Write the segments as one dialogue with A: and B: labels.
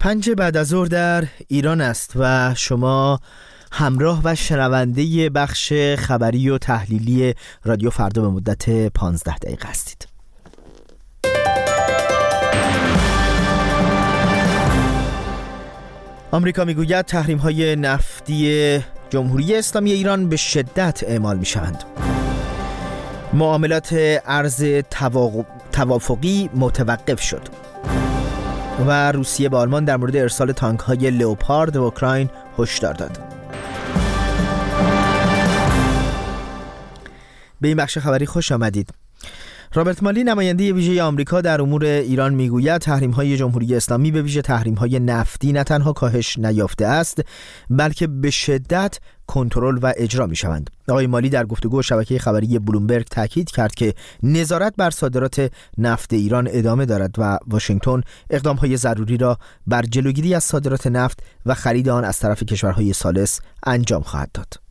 A: 5 بعد از ظهر در ایران است و شما همراه و شنونده بخش خبری و تحلیلی رادیو فردا به مدت 15 دقیقه هستید. آمریکا میگوید تحریم‌های نفتی جمهوری اسلامی ایران به شدت اعمال می‌شوند. معاملات ارز توافقی متوقف شد. و روسیه به آلمان در مورد ارسال تانک‌های لئوپارد به اوکراین هشدار داد. به این بخش خبری خوش آمدید. رابرت مالی نماینده ویژه آمریکا در امور ایران میگوید تحریم‌های جمهوری اسلامی به ویژه تحریم‌های نفتی نه تنها کاهش نیافته است بلکه به شدت کنترل و اجرا می‌شوند. آقای مالی در گفتگو شبکه خبری بلومبرگ تاکید کرد که نظارت بر صادرات نفت ایران ادامه دارد و واشنگتن اقدام‌های ضروری را بر جلوگیری از صادرات نفت و خرید آن از طرف کشورهای ثالث انجام خواهد داد.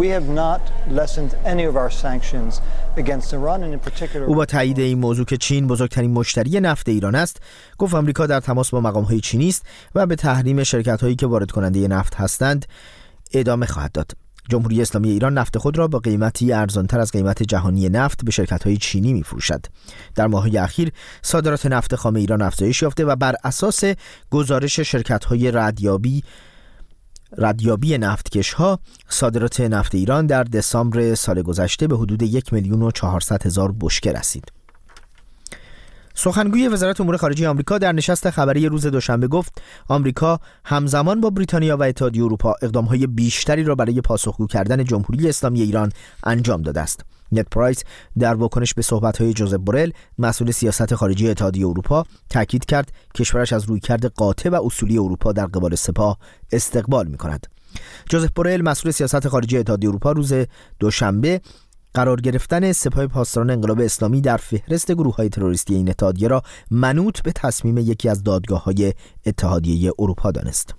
A: او با تایید این موضوع که چین بزرگترین مشتری نفت ایران است گفت آمریکا در تماس با مقام‌های چینی است و به تحریم شرکت‌هایی که وارد کننده نفت هستند ادامه خواهد داد. جمهوری اسلامی ایران نفت خود را با قیمتی ارزانتر از قیمت جهانی نفت به شرکت‌های چینی می‌فروشد. در ماه‌های اخیر صادرات نفت خام ایران افزایش یافته و بر اساس گزارش شرکت‌های ردیابی نفتکش‌ها صادرات نفت ایران در دسامبر سال گذشته به حدود 1,400,000 بشکه رسید. سخنگوی وزارت امور خارجه آمریکا در نشست خبری روز دوشنبه گفت آمریکا همزمان با بریتانیا و اتحادیه اروپا اقدام‌های بیشتری را برای پاسخگو کردن جمهوری اسلامی ایران انجام داده است. نت پرایس در واکنش به صحبت‌های جوزف بورل مسئول سیاست خارجی اتحادیه اروپا تاکید کرد کشورش از رویکرد قاطع و اصولی اروپا در قبال سپاه استقبال می‌کند. جوزف بورل مسئول سیاست خارجی اتحادیه اروپا روز دوشنبه قرار گرفتن سپاه پاسداران انقلاب اسلامی در فهرست گروه‌های تروریستی این اتحادیه را منوط به تصمیم یکی از دادگاه‌های اتحادیه اروپا دانست.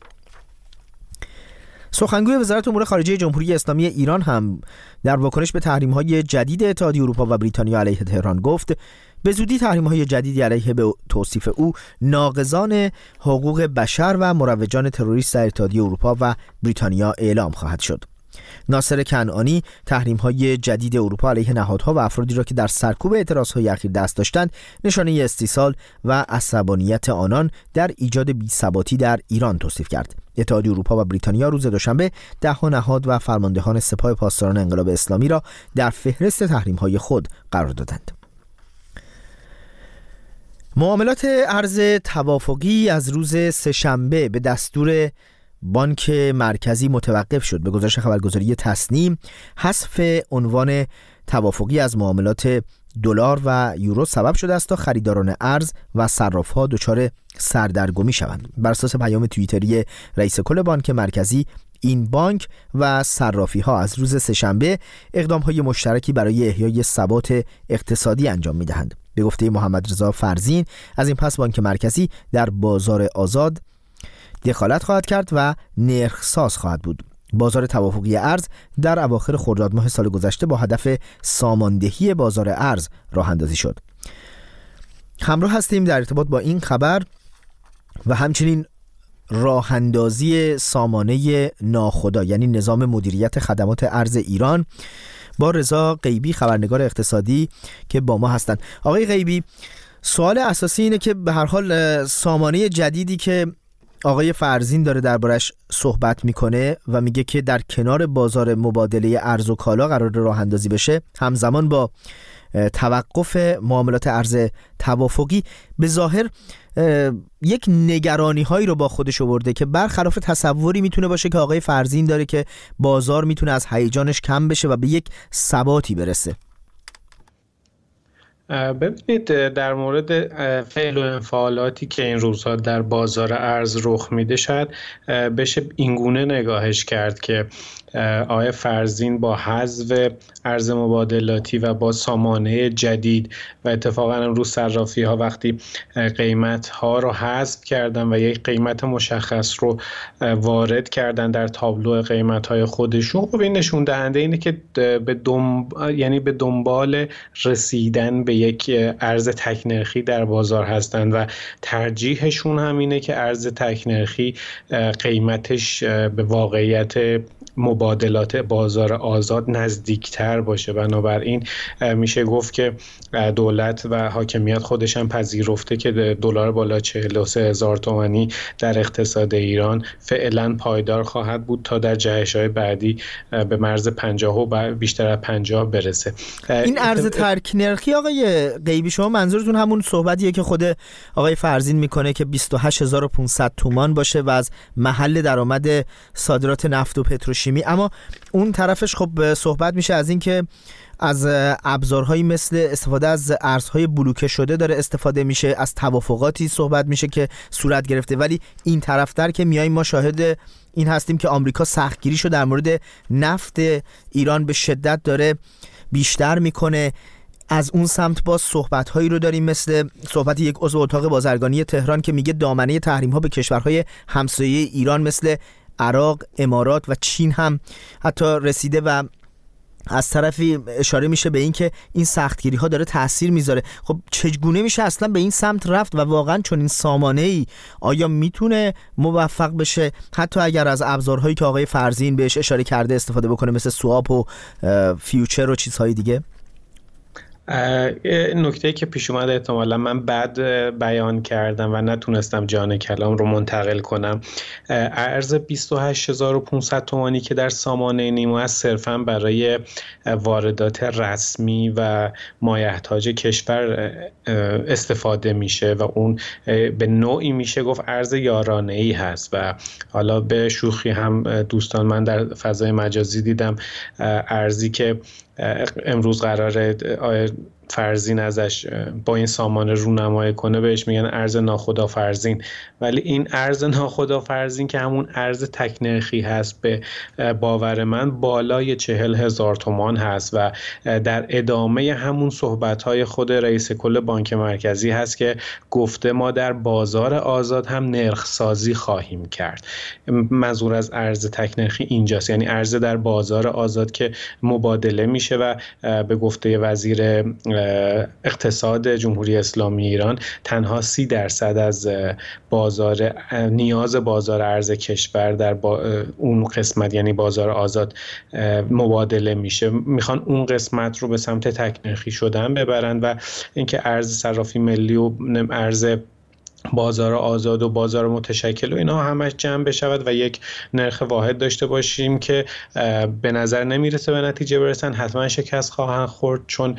A: سخنگوی وزارت امور خارجه جمهوری اسلامی ایران هم در واکنش به تحریم‌های جدید اتحادیه اروپا و بریتانیا علیه تهران گفت به زودی تحریم‌های جدیدی علیه به توصیف او ناقضان حقوق بشر و مروجان تروریست در اتحادیه اروپا و بریتانیا اعلام خواهد شد. ناصر کنعانی تحریم‌های جدید اروپا علیه نهادها و افرادی را که در سرکوب اعتراضهای اخیر دست داشتند نشانه استیصال و عصبانیت آنان در ایجاد بی‌ثباتی در ایران توصیف کرد. اتحادیه اروپا و بریتانیا روز دوشنبه 10 نهاد و فرماندهان سپاه پاسداران انقلاب اسلامی را در فهرست تحریم‌های خود قرار دادند. معاملات ارز توافقی از روز سه‌شنبه به دستور بانک مرکزی متوقف شد. به گزارش خبرگزاری تصنیم حذف عنوان توافقی از معاملات دلار و یورو سبب شده است تا خریداران ارز و صراف‌ها دچار سردرگمی شوند. بر اساس پیام توییتری رئیس کل بانک مرکزی این بانک و صرافی‌ها از روز سه‌شنبه اقدام‌های مشترکی برای احیای ثبات اقتصادی انجام می‌دهند. به گفته محمد رضا فرزین از این پس بانک مرکزی در بازار آزاد دخالت خواهد کرد و نرخ‌ساز خواهد بود. بازار توافقی ارز در اواخر خرداد ماه سال گذشته با هدف ساماندهی بازار ارز راه اندازی شد. همراه هستیم در ارتباط با این خبر و همچنین راه اندازی سامانه ناخدا یعنی نظام مدیریت خدمات ارز ایران با رضا غیبی خبرنگار اقتصادی که با ما هستند. آقای غیبی، سوال اساسی اینه که به هر حال سامانه جدیدی که آقای فرزین داره دربارش صحبت میکنه و میگه که در کنار بازار مبادله ارز و کالا قرار راه اندازی بشه همزمان با توقف معاملات ارز توافقی به ظاهر یک نگرانی هایی رو با خودش آورده که برخلاف تصوری میتونه باشه که آقای فرزین داره که بازار میتونه از هیجانش کم بشه و به یک ثباتی برسه.
B: ببینید در مورد فعل و انفعالاتی که این روزها در بازار ارز رخ میده شاید بشه اینگونه نگاهش کرد که آقای فرزین با حذف ارز مبادلاتی و با سامانه جدید و اتفاقا رو صرافی ها وقتی قیمت ها رو حذف کردن و یک قیمت مشخص رو وارد کردن در تابلو قیمت های خودشون، خب این نشون دهنده اینه که به دنبال رسیدن به یک ارز تک نرخی در بازار هستند و ترجیحشون هم اینه که ارز تک نرخی قیمتش به واقعیت مبادلات بازار آزاد نزدیکتر باشه. بنابراین میشه گفت که دولت و حاکمیت خودش هم پذیرفته که دلار بالا 43,000 تومانی در اقتصاد ایران فعلا پایدار خواهد بود تا در جهش‌های بعدی به مرز 50 و بیشتر از 50 برسه.
A: این ارز ترک نرخی آقای غیبی، شما منظورتون همون صحبتیه که خود آقای فرزین میکنه که 28500 تومان باشه و از محل درآمد صادرات نفت و پتروشیمی، اما اون طرفش خب صحبت میشه از این که از ابزارهایی مثل استفاده از ارزهای بلوکه شده داره استفاده میشه، از توافقاتی صحبت میشه که صورت گرفته، ولی این طرفتر که میاییم ما شاهد این هستیم که آمریکا سختگیریشو در مورد نفت ایران به شدت داره بیشتر میکنه. از اون سمت باز صحبت‌هایی رو داریم مثل صحبت یک عضو اتاق بازرگانی تهران که میگه دامنه تحریم‌ها به کشورهای همسایه ایران مثل عراق، امارات و چین هم حتی رسیده و از طرفی اشاره میشه به این که این سختگیری ها داره تأثیر میذاره. خب چگونه میشه اصلا به این سمت رفت و واقعا چون این سامانه ای آیا میتونه موفق بشه حتی اگر از ابزارهایی که آقای فرزین بهش اشاره کرده استفاده بکنه مثل سواب و فیوچر و چیزهای دیگه؟
B: نکته‌ای که پیش اومده احتمالا من بد بیان کردم و نتونستم جان کلام رو منتقل کنم. ارز 28500 تومانی که در سامانه نیمو است صرفاً برای واردات رسمی و مایحتاج کشور استفاده میشه و اون به نوعی میشه گفت ارز یارانه‌ای هست و حالا به شوخی هم دوستان من در فضای مجازی دیدم ارزی که امروز قراره فرزین ازش با این سامانه رونمایی کنه بهش میگن ارز ناخدا فرزین، ولی این ارز ناخدا فرزین که همون ارز تک نرخی هست به باور من بالای 40,000 تومان هست و در ادامه همون صحبت‌های خود رئیس کل بانک مرکزی هست که گفته ما در بازار آزاد هم نرخ سازی خواهیم کرد. منظور از ارز تک نرخی اینجاست، یعنی ارز در بازار آزاد که مبادله میشه و به گفته وزیر اقتصاد جمهوری اسلامی ایران تنها 30% از نیاز بازار ارز کشور در اون قسمت یعنی بازار آزاد مبادله میشه. میخوان اون قسمت رو به سمت تک نرخی شدن ببرن و اینکه ارز صرافی ملی و ارز بازار آزاد و بازار متشکل و اینا همش جمع بشود و یک نرخ واحد داشته باشیم که به نظر نمیرسه به نتیجه برسن، حتما شکست خواهند خورد، چون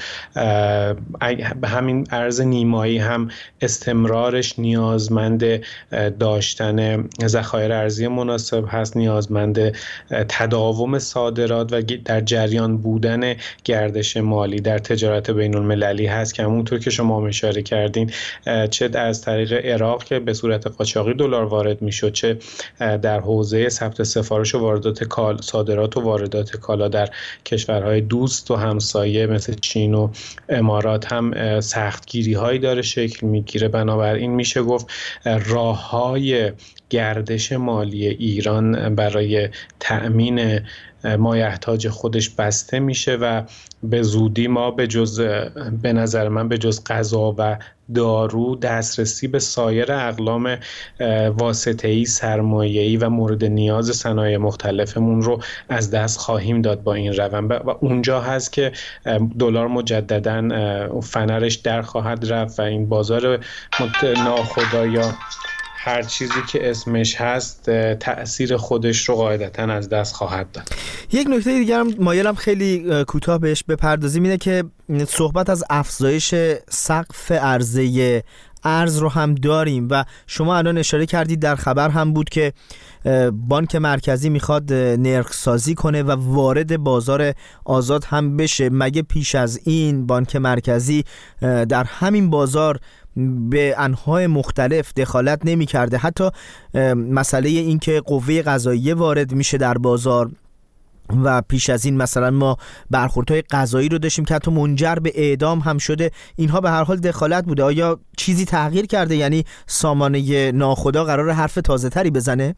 B: به همین ارز نیمایی هم استمرارش نیازمند داشتن ذخایر ارزی مناسب هست، نیازمند تداوم صادرات و در جریان بودن گردش مالی در تجارت بین المللی هست که همونطور که شما اشاره کردین چه از طریق عراق که به صورت قاچاقی دلار وارد میشد، چه در حوزه ثبت سفارش و واردات صادرات و واردات کالا در کشورهای دوست و همسایه مثل چین و امارات هم سختگیری هایی داره شکل میگیره. بنابراین میشه گفت راههای گردش مالی ایران برای تأمین مایحتاج خودش بسته میشه و به زودی ما به نظر من به جز غذا و دارو دسترسی به سایر اقلام واسطه‌ای، سرمایه‌ای و مورد نیاز صنایع مختلفمون رو از دست خواهیم داد با این روند و اونجا هست که دلار مجدداً فنرش در خواهد رفت و این بازار ناخدا یا هر چیزی که اسمش هست تأثیر خودش رو قاعدتاً از دست خواهد داد.
A: یک نکته دیگر هم مایلم خیلی کوتاه بهش بپردازیم اینه که صحبت از افزایش سقف عرضه ارز رو هم داریم و شما الان اشاره کردید در خبر هم بود که بانک مرکزی میخواد نرخ سازی کنه و وارد بازار آزاد هم بشه. مگه پیش از این بانک مرکزی در همین بازار به انواع مختلف دخالت نمی کرده؟ حتی مسئله این که قوه قضاییه وارد میشه در بازار و پیش از این مثلا ما برخوردهای قضایی رو داشتیم که حتی منجر به اعدام هم شده. اینها به هر حال دخالت بوده. آیا چیزی تغییر کرده؟ یعنی سامانه ناخدا قرار حرف تازه تری بزنه؟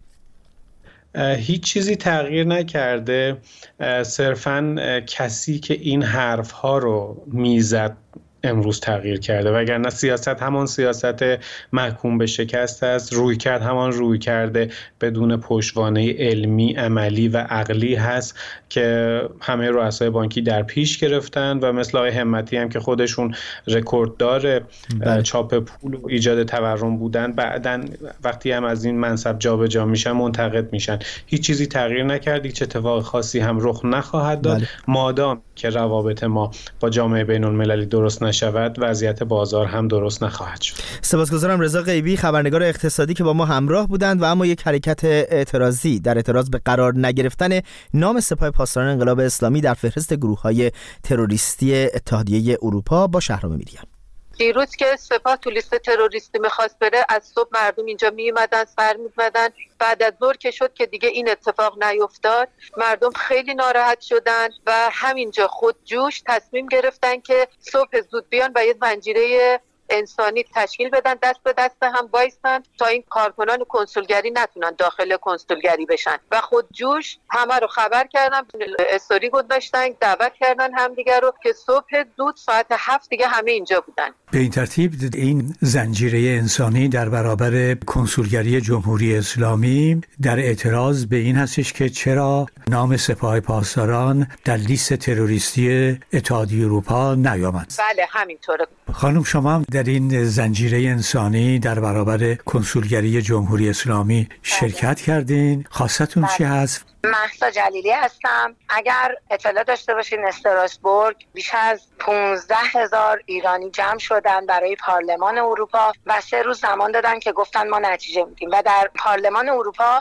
B: هیچ چیزی تغییر نکرده، صرفاً کسی که این حرفها رو میزد امروز تغییر کرده، وگرنه سیاست همان سیاست محکوم به شکست است، روی کرد همان روی کرده بدون پشتوانه علمی، عملی و عقلی هست که همه رؤسای بانکی در پیش گرفتن و مثل آقای همتی هم که خودشون رکورددار چاپ پول و ایجاد تورم بودن، بعدن وقتی هم از این منصب جابجا میشن منتقد میشن. هیچ چیزی تغییر نکرد، هیچ اتفاق خاصی هم رخ نخواهد داد مادام که روابط ما با جامعه بین المللی درست نشود، وضعیت بازار هم درست نخواهد شد.
A: سپاسگزارم رضا غیبی، خبرنگار اقتصادی که با ما همراه بودند و اما یک حرکت اعتراضی در اعتراض به قرار نگرفتن نام سپاه پاسداران انقلاب اسلامی در فهرست گروه‌های تروریستی اتحادیه اروپا با شهرام میریان.
C: دیروز که سپاه تو لیست تروریستی میخواست بره، از صبح مردم اینجا میومدن، سر میزدن. بعد از ظهر که شد که دیگه این اتفاق نیفتاد، مردم خیلی ناراحت شدن و همینجا خودجوش تصمیم گرفتن که صبح زود بیان و یه زنجیره انسانی تشکیل بدن، دست به دست هم وایسن تا این کارکنان کنسولگری نتونن داخل کنسولگری بشن و خودجوش همه رو خبر کردن، استوری گذاشتن، دعوت کردن همدیگه رو که صبح زود ساعت 7 دیگه همه اینجا بودن.
D: به این ترتیب این زنجیره انسانی در برابر کنسولگری جمهوری اسلامی در اعتراض به این هستش که چرا نام سپاه پاسداران در لیست تروریستی اتحادیه اروپا نیامد.
C: بله همینطوره.
D: خانم شما هم در این زنجیره انسانی در برابر کنسولگری جمهوری اسلامی شرکت کردین. خواستتون چی هست؟
E: مهسا جلیلی هستم. اگر اطلاع داشته باشین استراسبورگ بیش از 15,000 ایرانی جمع شدن برای پارلمان اروپا و 3 روز زمان دادن که گفتن ما نتیجه میدیم و در پارلمان اروپا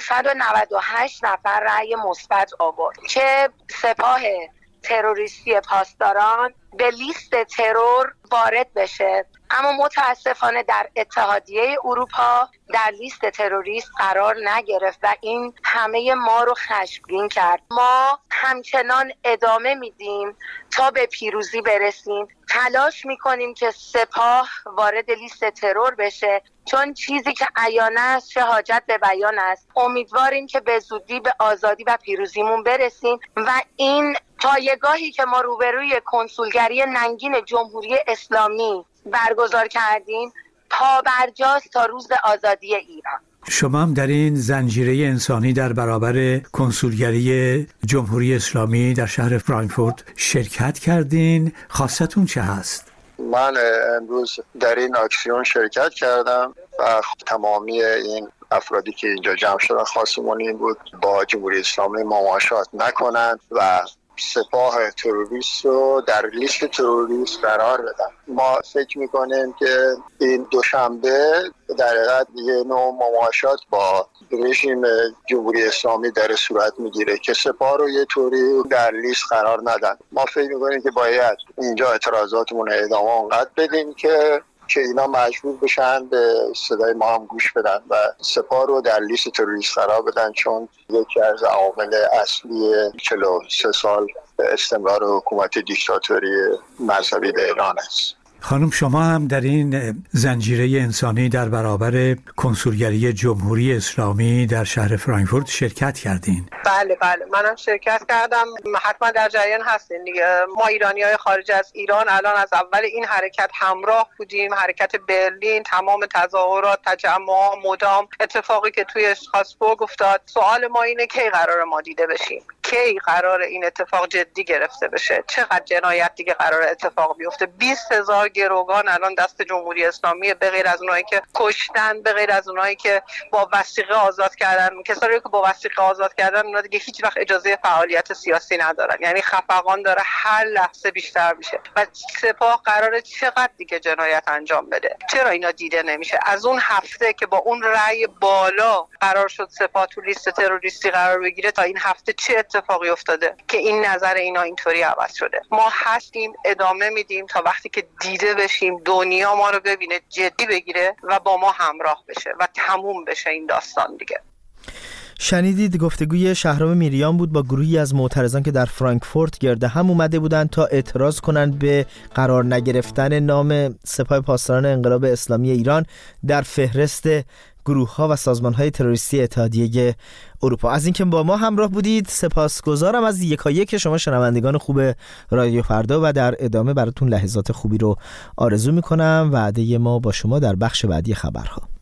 E: 598 نفر رأی مثبت آورد که سپاه تروریستی پاسداران به لیست ترور وارد بشه. اما متاسفانه در اتحادیه اروپا در لیست تروریست قرار نگرفت و این همه ما رو خشمگین کرد. ما همچنان ادامه میدیم تا به پیروزی برسیم. تلاش میکنیم که سپاه وارد لیست ترور بشه، چون چیزی که عیان است چه حاجت به بیان است. امیدواریم که به زودی به آزادی و پیروزیمون برسیم و این پایگاهی که ما روبروی کنسولگری ننگین جمهوری اسلامی برگزار کردیم پابرجاست تا روز آزادی ایران.
D: شما هم در این زنجیره انسانی در برابر کنسولگری جمهوری اسلامی در شهر فرانکفورت شرکت کردین. خواستتون چه هست؟
F: من امروز در این اکسیون شرکت کردم و تمامی این افرادی که اینجا جمع شدن خواستمون این بود با جمهوری اسلامی مماشات نکنند و سپاه تروریست رو در لیست تروریست قرار بدن. ما فکر میکنیم که این دوشنبه در حقیقت یه نوع مماشات با رژیم جمهوری اسلامی در صورت میگیره که سپاه رو یه طوری در لیست قرار ندن. ما فکر میکنیم که باید اینجا اعتراضاتمون ادامه اونقدر بدیم که اینا مجبور بشن به صدای ما هم گوش بدن و سپاه رو در لیست تروریست قرار بدن، چون یکی از عوامل اصلی 43 سال استمرار حکومت دیکتاتوری مذهبی در ایران است.
D: خانم شما هم در این زنجیره انسانی در برابر کنسولگری جمهوری اسلامی در شهر فرانکفورت شرکت کردین.
C: بله منم شرکت کردم. حتما در جریان هستین دیگه. ما ایرانی‌های خارج از ایران الان از اول این حرکت همراه بودیم. حرکت برلین، تمام تظاهرات، تجمعات مدام، اتفاقی که توی استراسبورگ افتاد. سوال ما اینه کی قرار ما دیده بشیم؟ کی قرار این اتفاق جدی گرفته بشه؟ چقدر جنایت دیگه قرار اتفاق بیفته؟ 20,000 گروگان الان دست جمهوری اسلامی، به غیر از اونایی که کشتن، به غیر از اونایی که با وثیقه آزاد کردن. کسایی که با وثیقه آزاد کردن اونا دیگه هیچ وقت اجازه فعالیت سیاسی ندارن. یعنی خفقان داره هر لحظه بیشتر میشه و سپاه قراره چقدر دیگه جنایت انجام بده؟ چرا اینا دیده نمیشه؟ از اون هفته که با اون رأی بالا قرار شد سپاه تو لیست تروریستی قرار بگیره تا این هفته چه اتفاقی افتاده که این نظر اینا اینطوری عوض شده؟ ما هستیم، ادامه میدیم تا وقتی که دیده بشیم، دنیا ما رو ببینه، جدی بگیره و با ما همراه بشه و تموم بشه این داستان دیگه.
A: شنیدید گفتگوی شهرام میریان بود با گروهی از معترضان که در فرانکفورت گرد هم اومده بودند تا اعتراض کنند به قرار نگرفتن نام سپاه پاسداران انقلاب اسلامی ایران در فهرست گروه‌ها و سازمان‌های تروریستی اتحادیه اروپا. از اینکه با ما همراه بودید سپاسگزارم. از یکایک شما شنوندگان خوب رادیو فردا و در ادامه براتون لحظات خوبی رو آرزو می‌کنم. وعده ما با شما در بخش بعدی خبرها.